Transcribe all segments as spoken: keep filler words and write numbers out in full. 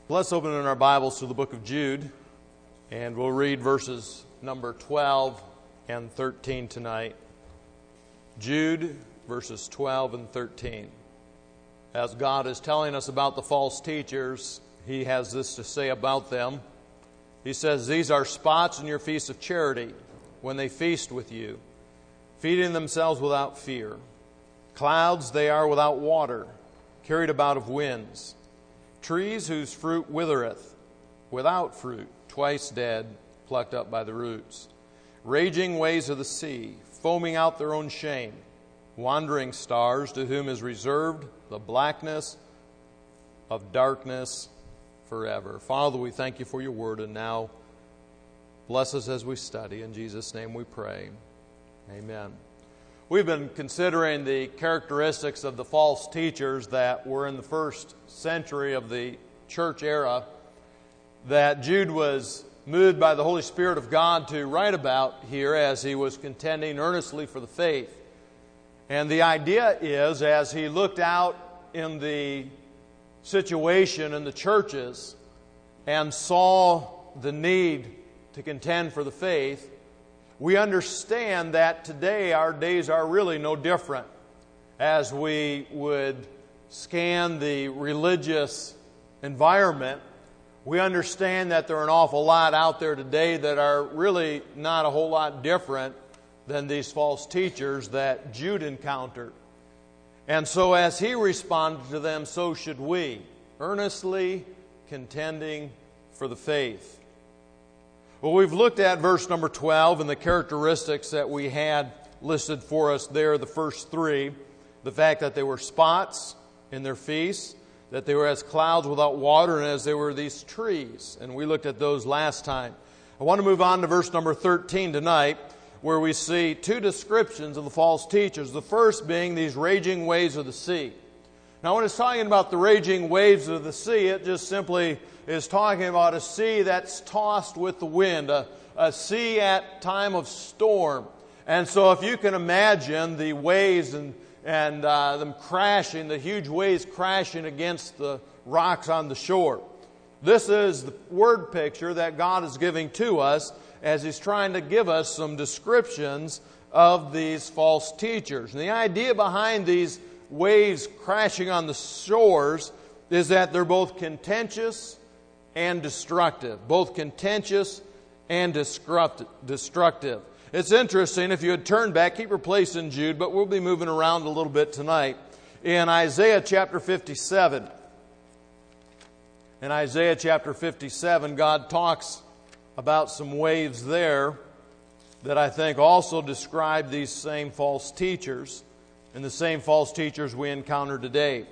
Let's open in our Bibles to the book of Jude, and we'll read verses number twelve and thirteen tonight. Jude, verses twelve and thirteen. As God is telling us about the false teachers, He has this to say about them. He says, "These are spots in your feast of charity, when they feast with you, feeding themselves without fear. Clouds they are without water, carried about of winds. Trees whose fruit withereth, without fruit, twice dead, plucked up by the roots. Raging waves of the sea, foaming out their own shame. Wandering stars, to whom is reserved the blackness of darkness forever." Father, we thank you for your word, and now bless us as we study. In Jesus' name we pray. Amen. We've been considering the characteristics of the false teachers that were in the first century of the church era that Jude was moved by the Holy Spirit of God to write about here as he was contending earnestly for the faith. And the idea is, as he looked out in the situation in the churches and saw the need to contend for the faith, we understand that today our days are really no different. As we would scan the religious environment, we understand that there are an awful lot out there today that are really not a whole lot different than these false teachers that Jude encountered. And so as he responded to them, so should we, earnestly contending for the faith. Well, we've looked at verse number twelve and the characteristics that we had listed for us there, the first three. The fact that they were spots in their feasts, that they were as clouds without water, and as they were these trees. And we looked at those last time. I want to move on to verse number thirteen tonight, where we see two descriptions of the false teachers. The first being these raging waves of the sea. Now, when it's talking about the raging waves of the sea, it just simply is talking about a sea that's tossed with the wind, a, a sea at time of storm. And so if you can imagine the waves and, and uh, them crashing, the huge waves crashing against the rocks on the shore. This is the word picture that God is giving to us as He's trying to give us some descriptions of these false teachers. And the idea behind these waves crashing on the shores is that they're both contentious and destructive. Both contentious and destructive. It's interesting, if you had turned back, keep your place in Jude, but we'll be moving around a little bit tonight. In Isaiah chapter fifty-seven. In Isaiah chapter fifty-seven, God talks about some waves there that I think also describe these same false teachers and the same false teachers we encounter today.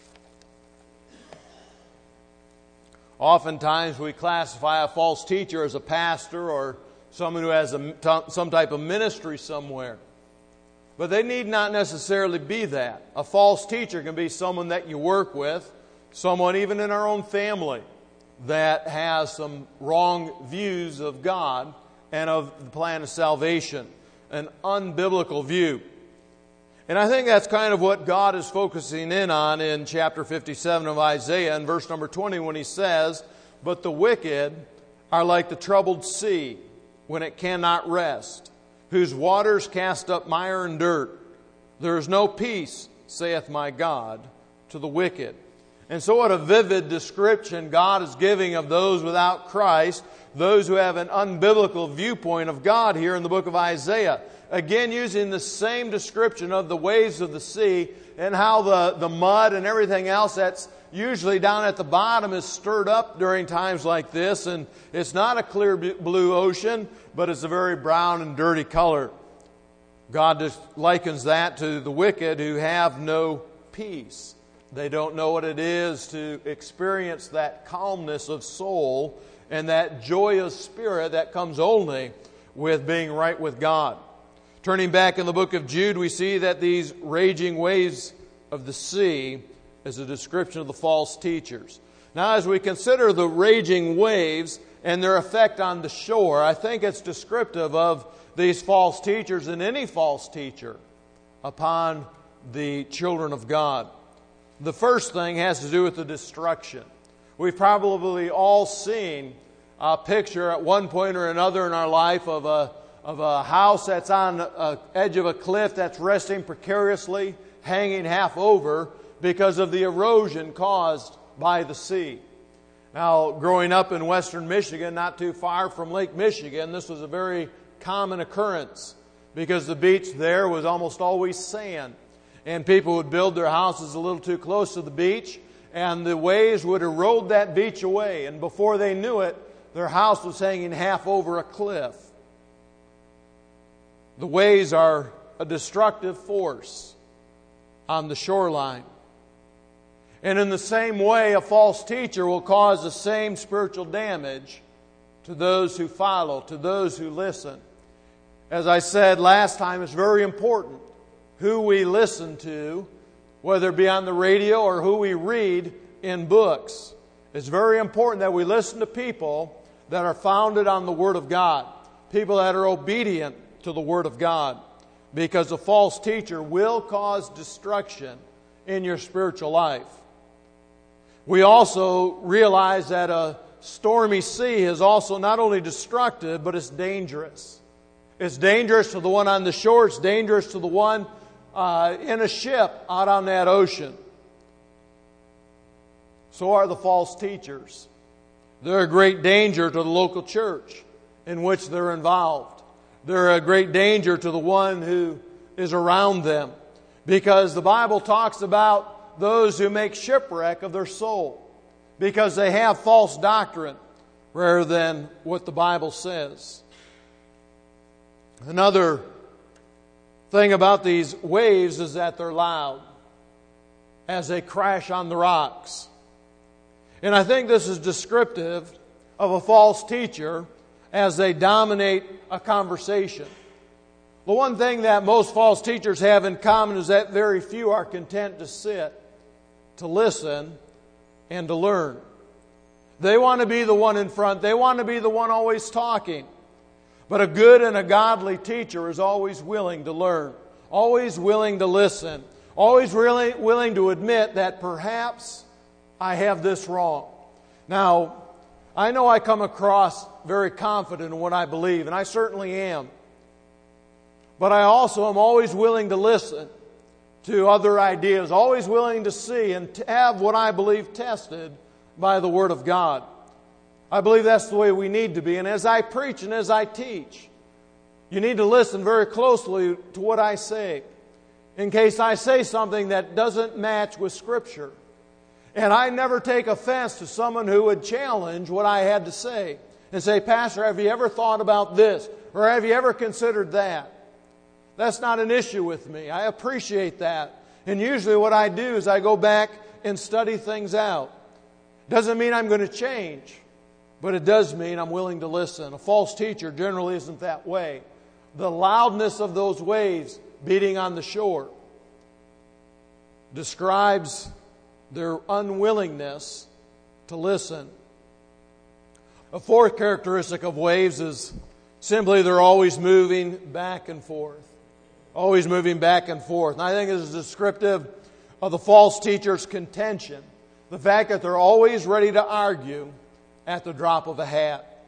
Oftentimes we classify a false teacher as a pastor or someone who has a, some type of ministry somewhere. But they need not necessarily be that. A false teacher can be someone that you work with, someone even in our own family that has some wrong views of God and of the plan of salvation, an unbiblical view. And I think that's kind of what God is focusing in on in chapter fifty-seven of Isaiah in verse number twenty when He says, "But the wicked are like the troubled sea when it cannot rest, whose waters cast up mire and dirt. There is no peace, saith my God, to the wicked." And so what a vivid description God is giving of those without Christ, those who have an unbiblical viewpoint of God here in the book of Isaiah. Again, using the same description of the waves of the sea and how the, the mud and everything else that's usually down at the bottom is stirred up during times like this. And it's not a clear blue ocean, but it's a very brown and dirty color. God just likens that to the wicked who have no peace. They don't know what it is to experience that calmness of soul and that joy of spirit that comes only with being right with God. Turning back in the book of Jude, we see that these raging waves of the sea is a description of the false teachers. Now, as we consider the raging waves and their effect on the shore, I think it's descriptive of these false teachers and any false teacher upon the children of God. The first thing has to do with the destruction. We've probably all seen a picture at one point or another in our life of a, of a house that's on the edge of a cliff that's resting precariously, hanging half over because of the erosion caused by the sea. Now, growing up in western Michigan, not too far from Lake Michigan, this was a very common occurrence because the beach there was almost always sand. And people would build their houses a little too close to the beach, and the waves would erode that beach away. And before they knew it, their house was hanging half over a cliff. The waves are a destructive force on the shoreline. And in the same way, a false teacher will cause the same spiritual damage to those who follow, to those who listen. As I said last time, it's very important who we listen to, whether it be on the radio or who we read in books. It's very important that we listen to people that are founded on the Word of God, people that are obedient to the Word of God, because a false teacher will cause destruction in your spiritual life. We also realize that a stormy sea is also not only destructive, but it's dangerous. It's dangerous to the one on the shore. It's dangerous to the one uh, in a ship out on that ocean. So are the false teachers. They're a great danger to the local church in which they're involved. They're a great danger to the one who is around them, because the Bible talks about those who make shipwreck of their soul because they have false doctrine rather than what the Bible says. Another thing about these waves is that they're loud as they crash on the rocks. And I think this is descriptive of a false teacher as they dominate a conversation. The one thing that most false teachers have in common is that very few are content to sit, to listen, and to learn. They want to be the one in front. They want to be the one always talking. But a good and a godly teacher is always willing to learn, always willing to listen, always really willing to admit that perhaps I have this wrong. Now, I know I come across very confident in what I believe, and I certainly am. But I also am always willing to listen to other ideas, always willing to see and to have what I believe tested by the Word of God. I believe that's the way we need to be. And as I preach and as I teach, you need to listen very closely to what I say, in case I say something that doesn't match with Scripture. And I never take offense to someone who would challenge what I had to say and say, "Pastor, have you ever thought about this? Or have you ever considered that?" That's not an issue with me. I appreciate that. And usually what I do is I go back and study things out. Doesn't mean I'm going to change, but it does mean I'm willing to listen. A false teacher generally isn't that way. The loudness of those waves beating on the shore describes their unwillingness to listen. A fourth characteristic of waves is simply they're always moving back and forth. Always moving back and forth. And I think this is descriptive of the false teacher's contention. The fact that they're always ready to argue at the drop of a hat.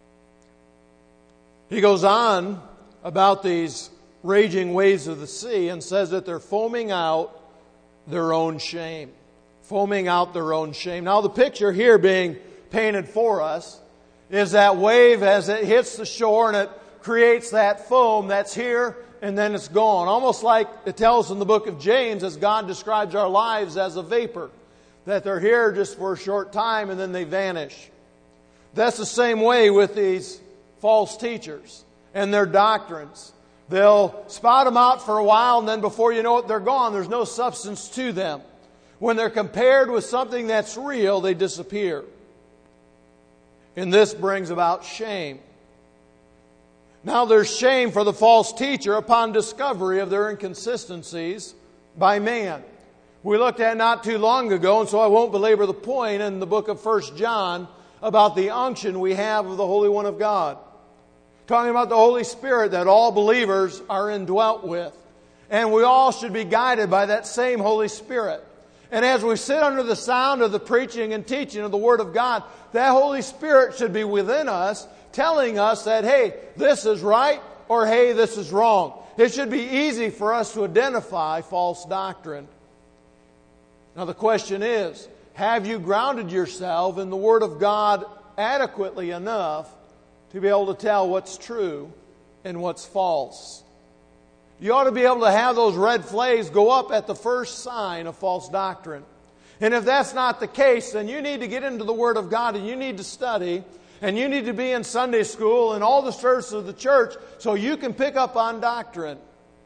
He goes on about these raging waves of the sea and says that they're foaming out their own shame. Foaming out their own shame. Now the picture here being painted for us is that wave as it hits the shore and it creates that foam that's here and then it's gone. Almost like it tells in the book of James as God describes our lives as a vapor. That they're here just for a short time and then they vanish. That's the same way with these false teachers and their doctrines. They'll spout them out for a while and then before you know it, they're gone. There's no substance to them. When they're compared with something that's real, they disappear. And this brings about shame. Now there's shame for the false teacher upon discovery of their inconsistencies by man. We looked at not too long ago, and so I won't belabor the point, in the book of First John about the unction we have of the Holy One of God. Talking about the Holy Spirit that all believers are indwelt with. And we all should be guided by that same Holy Spirit. And as we sit under the sound of the preaching and teaching of the Word of God, that Holy Spirit should be within us, telling us that, hey, this is right, or hey, this is wrong. It should be easy for us to identify false doctrine. Now the question is, have you grounded yourself in the Word of God adequately enough to be able to tell what's true and what's false? You ought to be able to have those red flags go up at the first sign of false doctrine. And if that's not the case, then you need to get into the Word of God and you need to study and you need to be in Sunday school and all the services of the church so you can pick up on doctrine.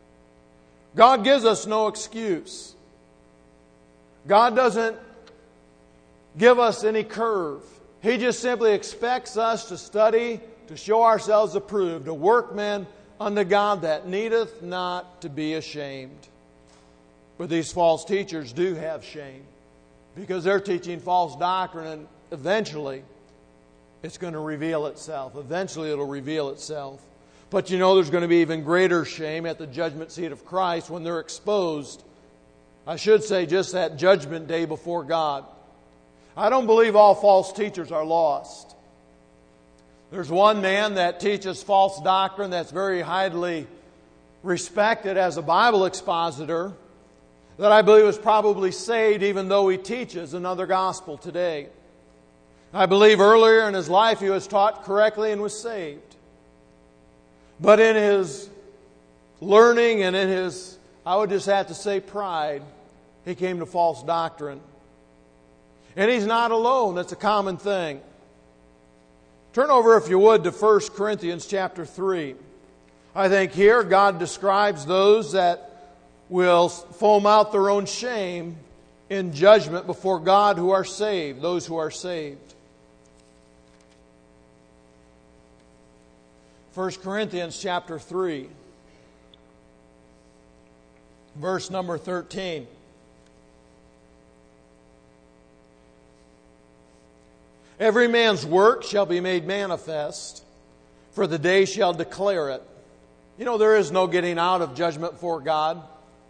God gives us no excuse. God doesn't give us any curve. He just simply expects us to study, to show ourselves approved, a workman unto God that needeth not to be ashamed. But these false teachers do have shame because they're teaching false doctrine, and eventually it's going to reveal itself. Eventually it'll reveal itself. But you know there's going to be even greater shame at the judgment seat of Christ when they're exposed. I should say just that judgment day before God. I don't believe all false teachers are lost. There's one man that teaches false doctrine that's very highly respected as a Bible expositor that I believe is probably saved even though he teaches another gospel today. I believe earlier in his life he was taught correctly and was saved. But in his learning and in his, I would just have to say, pride, he came to false doctrine. And he's not alone. That's a common thing. Turn over, if you would, to First Corinthians chapter three. I think here God describes those that will foam out their own shame in judgment before God who are saved, those who are saved. First Corinthians chapter three, verse number thirteen. Every man's work shall be made manifest, for the day shall declare it. You know, there is no getting out of judgment before God.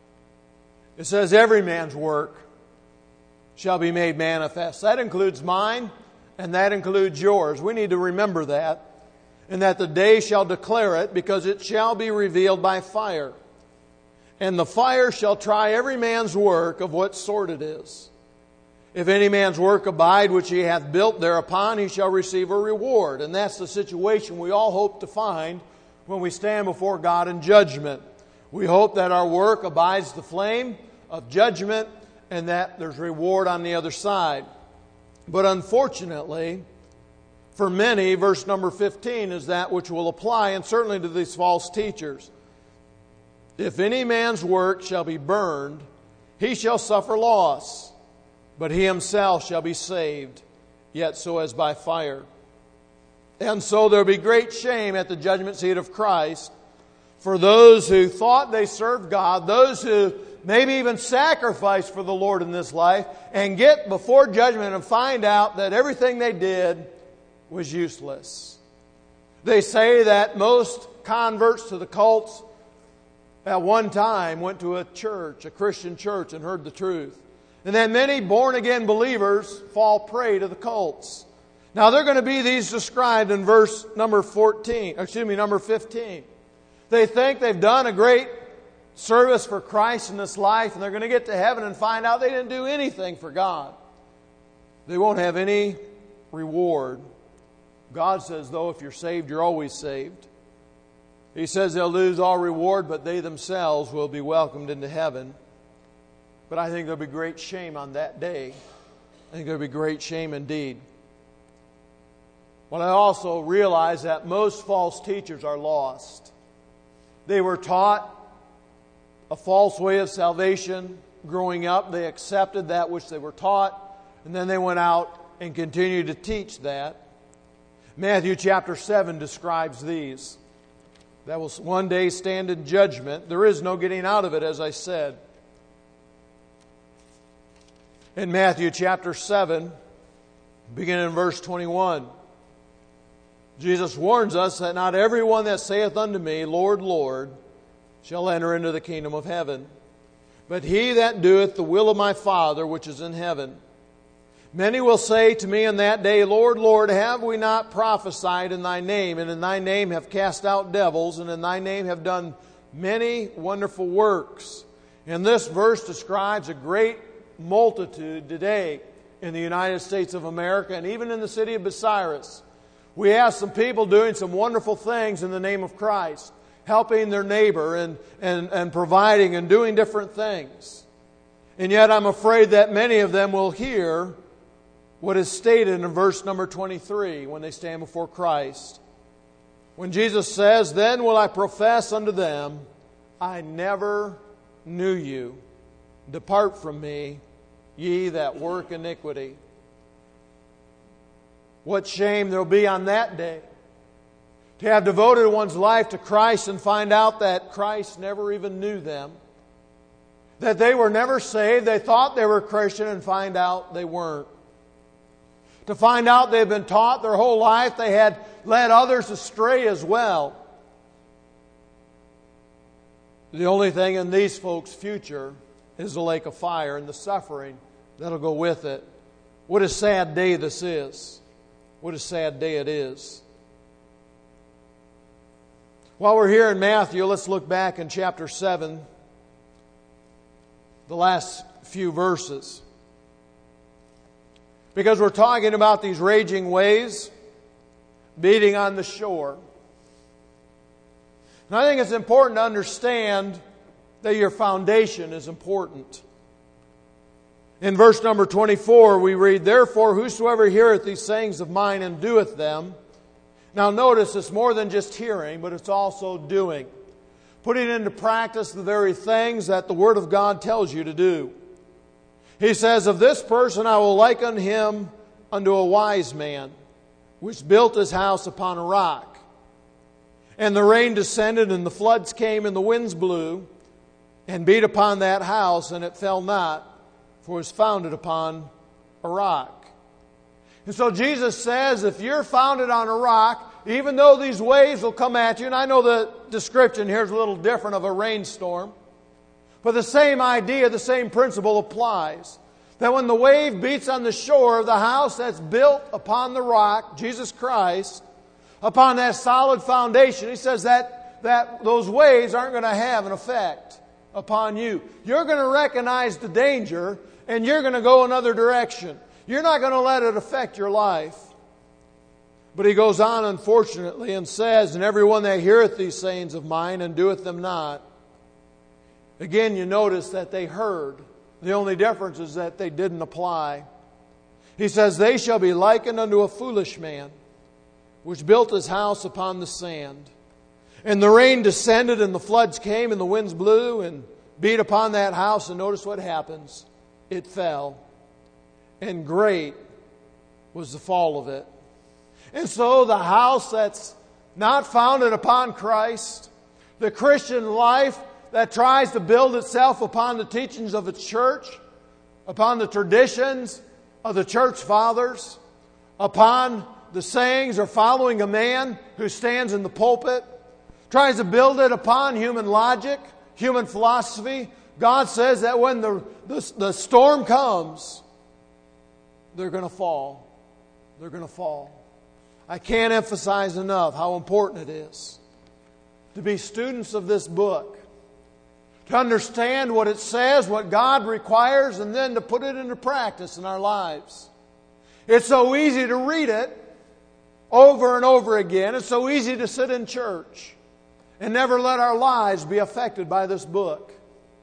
It says every man's work shall be made manifest. That includes mine, and that includes yours. We need to remember that. And that the day shall declare it, because it shall be revealed by fire. And the fire shall try every man's work of what sort it is. If any man's work abide which he hath built thereupon, he shall receive a reward. And that's the situation we all hope to find when we stand before God in judgment. We hope that our work abides the flame of judgment and that there's reward on the other side. But unfortunately, for many, verse number fifteen is that which will apply, and certainly to these false teachers. If any man's work shall be burned, he shall suffer loss. But he himself shall be saved, yet so as by fire. And so there will be great shame at the judgment seat of Christ for those who thought they served God, those who maybe even sacrificed for the Lord in this life, and get before judgment and find out that everything they did was useless. They say that most converts to the cults at one time went to a church, a Christian church, and heard the truth. And then many born-again believers fall prey to the cults. Now they're going to be these described in verse number fourteen, excuse me, number fifteen. They think they've done a great service for Christ in this life, and they're going to get to heaven and find out they didn't do anything for God. They won't have any reward. God says, though, if you're saved, you're always saved. He says they'll lose all reward, but they themselves will be welcomed into heaven. But I think there'll be great shame on that day. I think there'll be great shame indeed. But I also realize that most false teachers are lost. They were taught a false way of salvation growing up. They accepted that which they were taught, and then they went out and continued to teach that. Matthew chapter seven describes these. That will one day stand in judgment. There is no getting out of it, as I said. In Matthew chapter seven, beginning in verse twenty-one, Jesus warns us that not everyone that saith unto me, Lord, Lord, shall enter into the kingdom of heaven, but he that doeth the will of my Father which is in heaven. Many will say to me in that day, Lord, Lord, have we not prophesied in thy name, and in thy name have cast out devils, and in thy name have done many wonderful works? And this verse describes a great multitude today in the United States of America, and even in the city of Bucyrus. We have some people doing some wonderful things in the name of Christ, helping their neighbor and, and, and providing and doing different things. And yet I'm afraid that many of them will hear what is stated in verse number twenty-three when they stand before Christ. When Jesus says, Then will I profess unto them, I never knew you. Depart from me, ye that work iniquity. What shame there will be on that day to have devoted one's life to Christ and find out that Christ never even knew them. That they were never saved. They thought they were Christian and find out they weren't. To find out they've been taught their whole life they had led others astray as well. The only thing in these folks' future is the lake of fire and the suffering that'll go with it. What a sad day this is. What a sad day it is. While we're here in Matthew, let's look back in chapter seven, the last few verses. Because we're talking about these raging waves beating on the shore. And I think it's important to understand that your foundation is important. In verse number twenty-four, we read, Therefore, whosoever heareth these sayings of mine and doeth them. Now notice, it's more than just hearing, but it's also doing. Putting into practice the very things that the Word of God tells you to do. He says, Of this person I will liken him unto a wise man, which built his house upon a rock. And the rain descended, and the floods came, and the winds blew, and beat upon that house, and it fell not, for it was founded upon a rock. And so Jesus says, if you're founded on a rock, even though these waves will come at you, and I know the description here is a little different of a rainstorm, but the same idea, the same principle applies. That when the wave beats on the shore of the house that's built upon the rock, Jesus Christ, upon that solid foundation, He says that, that those waves aren't going to have an effect upon you. You're going to recognize the danger and you're going to go another direction. You're not going to let it affect your life. But He goes on, unfortunately, and says, And everyone that heareth these sayings of mine and doeth them not. Again, you notice that they heard. The only difference is that they didn't apply. He says, They shall be likened unto a foolish man, which built his house upon the sand. And the rain descended, and the floods came, and the winds blew, and beat upon that house. And notice what happens. It fell. And great was the fall of it. And so the house that's not founded upon Christ, the Christian life that tries to build itself upon the teachings of its church, upon the traditions of the church fathers, upon the sayings or following a man who stands in the pulpit, tries to build it upon human logic, human philosophy. God says that when the, the, the storm comes, they're going to fall. They're going to fall. I can't emphasize enough how important it is to be students of this book, to understand what it says, what God requires, and then to put it into practice in our lives. It's so easy to read it over and over again. It's so easy to sit in church and never let our lives be affected by this book.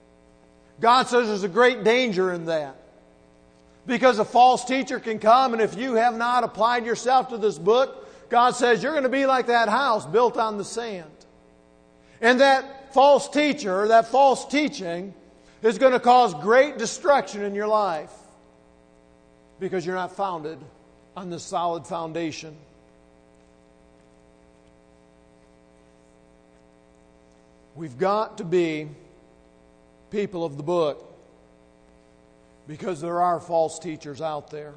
God says there's a great danger in that. Because a false teacher can come, and if you have not applied yourself to this book, God says you're going to be like that house built on the sand. And that false teacher, that false teaching, is going to cause great destruction in your life. Because you're not founded on this solid foundation. We've got to be people of the book. Because there are false teachers out there.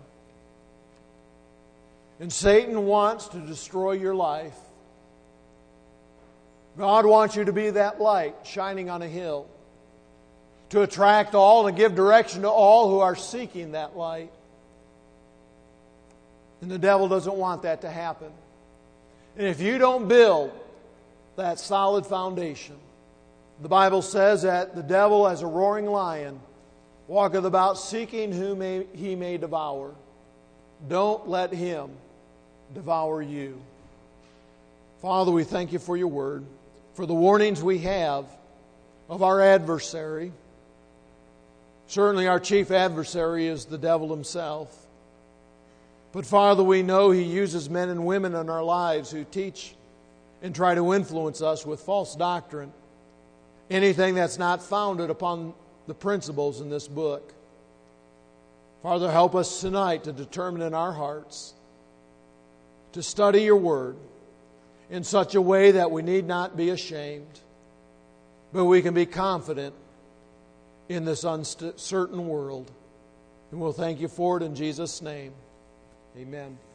And Satan wants to destroy your life. God wants you to be that light shining on a hill. to attract all and give direction to all who are seeking that light. And the devil doesn't want that to happen. And if you don't build that solid foundation, the Bible says that the devil, as a roaring lion, walketh about seeking whom may, he may devour. Don't let him devour you. Father, we thank you for your word, for the warnings we have of our adversary. Certainly our chief adversary is the devil himself. But Father, we know he uses men and women in our lives who teach and try to influence us with false doctrine. Anything that's not founded upon the principles in this book. Father, help us tonight to determine in our hearts to study your word in such a way that we need not be ashamed, but we can be confident in this uncertain world. And we'll thank you for it in Jesus' name. Amen.